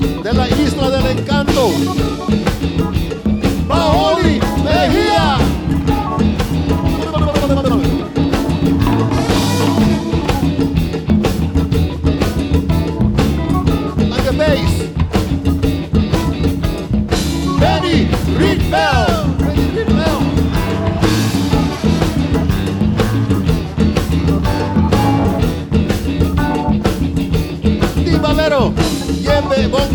de la Isla del Encanto, Paoli Mejía. Like the bass, Benny Rietveld. Timbalero, Yembe Bongo.